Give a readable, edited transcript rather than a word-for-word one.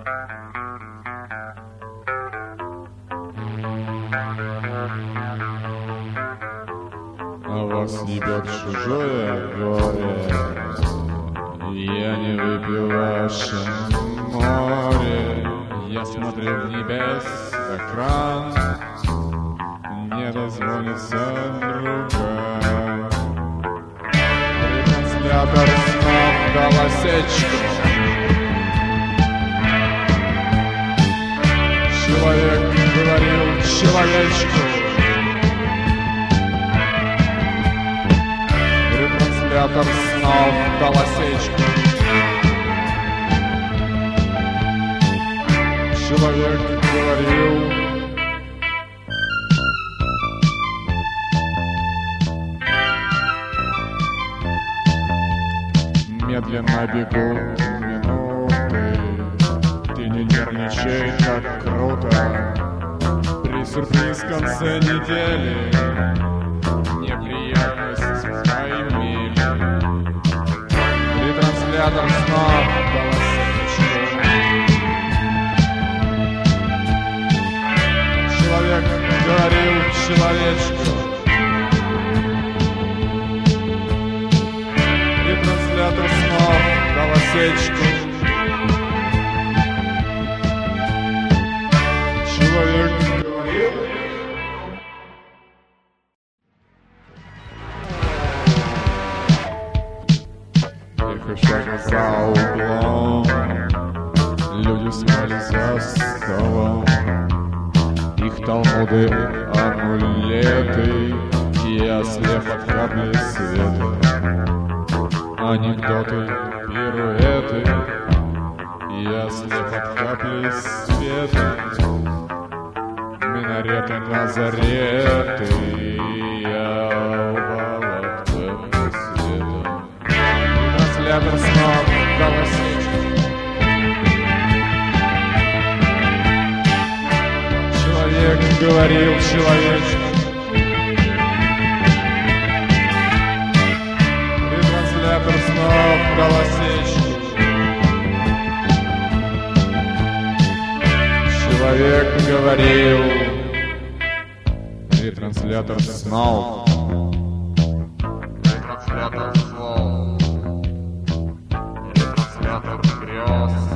А вас ебет чужое горе, я не выпью ваше море. Я смотрю в небес экран, не дозвонится другая. Ретранслятор снов дал осечку. Человек говорил человечку. Ретранслятор снов дал осечку. Человек говорил. Медленно бегут минуты, ты не нервничай, так круто. При сюрприз в конце недели неприятность пойми. Ретранслятор снов дал осечку. Человек говорил человечку. Ретранслятор снов дал осечку. Человек говорил. Тихо шага за углом, люди смеялись за столом. Их талмуды, амулеты, я слеп от капли света. Анекдоты, пируэты, я слеп от капли света. Минареты, назареты, я упал от света. Транслятор снов дал осечку. Человек говорил человечку. Ретранслятор снов дал осечку. Человек говорил. Ретранслятор снов. Ретранслятор слов. Ретранслятор грез.